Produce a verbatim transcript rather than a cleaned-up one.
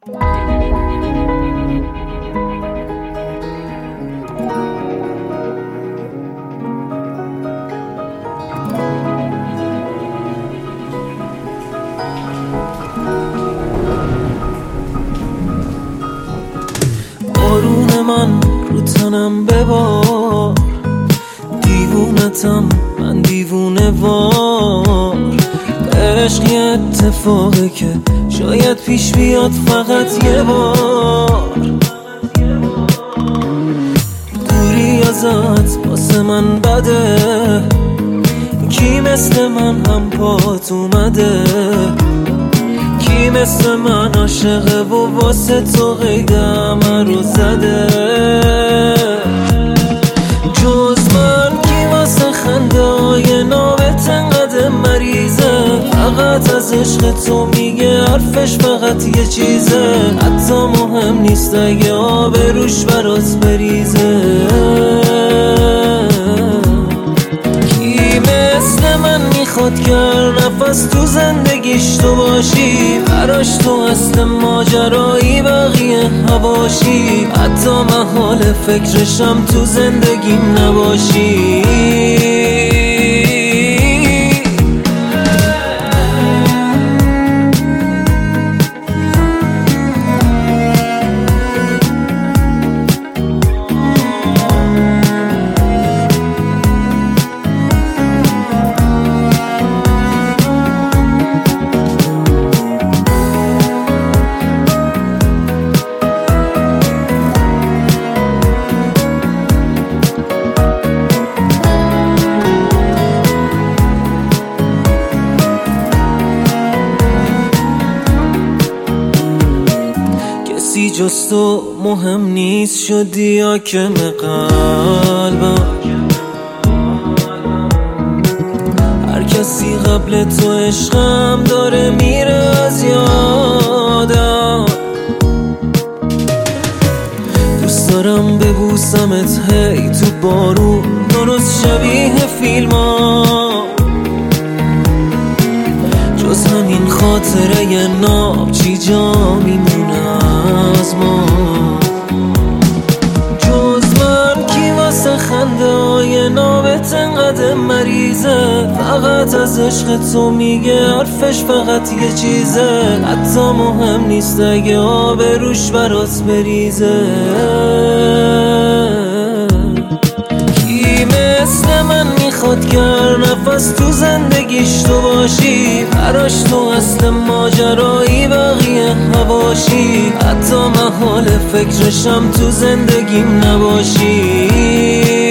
بارون من رو تنم ببار، دیوونتم من دیوونه وار. عشق یه اتفاقه که شاید پیش بیاد فقط یه بار. دوری ازت واسه من بده، کی مثل من هم پات اومده؟ کی مثل من عاشقه و واسه تو قید همه رو زده؟ جز من کی واسه خنده های نابت انقدر مریضه؟ فقط از عشق تو میگه حرفش فقط یه چیزه، حتی مهم نیست اگه آب روش برات بریزه. کی مثل من میخواد که هر نفس تو زندگیش تو باشی، براش تو اصل ماجرایی بقیه هواشی، حتی محال فکرشم تو زندگیم نباشی. کسی جز تو مهم نیست، شدی حاکم قلبم. هر کسی قبل تو عشقم داره میره از یادم. دوست دارم ببوسمت هی تو بارون، درست شبیه فیلم ها. جز همین خاطره ی ناب چی جا میمونه از ما؟ جز من کی واسه خنده های نابت انقدر مریضه؟ فقط از عشق تو میگه حرفش فقط یه چیزه، حتی مهم نیست اگه آب روش برات بریزه. کی مثل من میخواد که هر نفس تو زندگیش تو باشی، براش تو اصل ماجرایی بقیه هواشی، حتی محال فکرشم تو زندگیم نباشی.